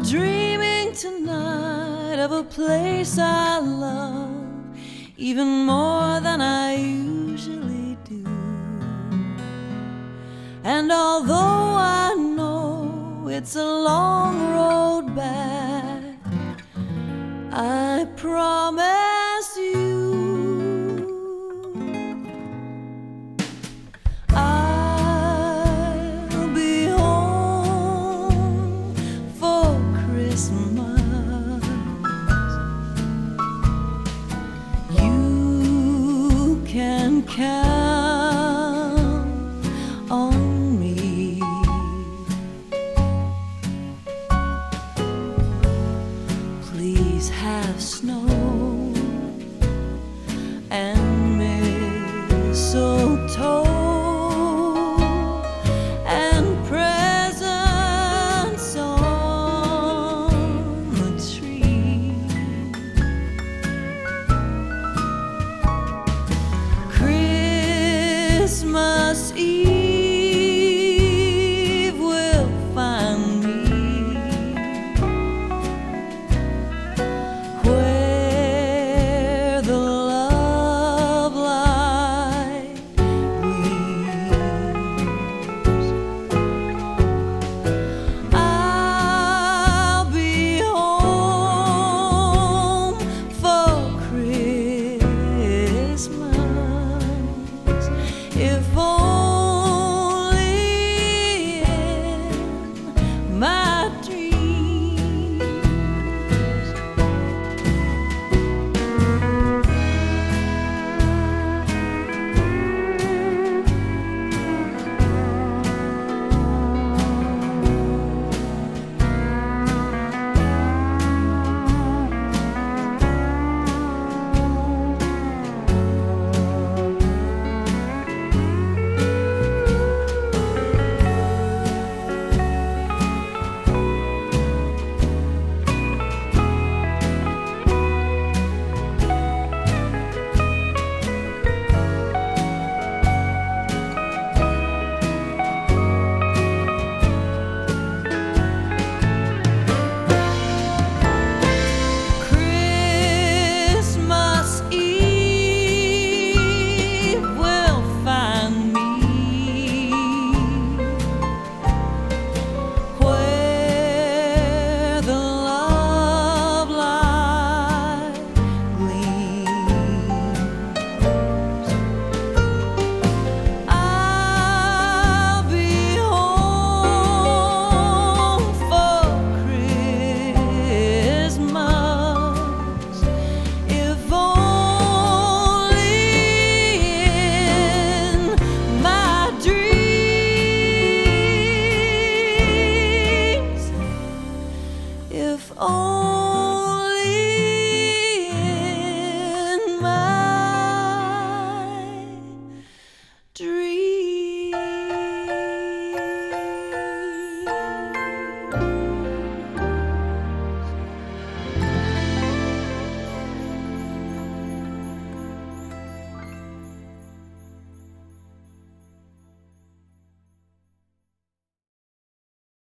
dreaming tonight of a place I love even more than I usually do. And although I know it's a long road back, I promise you I'll be home for Christmas. You can count on me. Please have snow and mistletoe and presents on the tree. Christmas Eve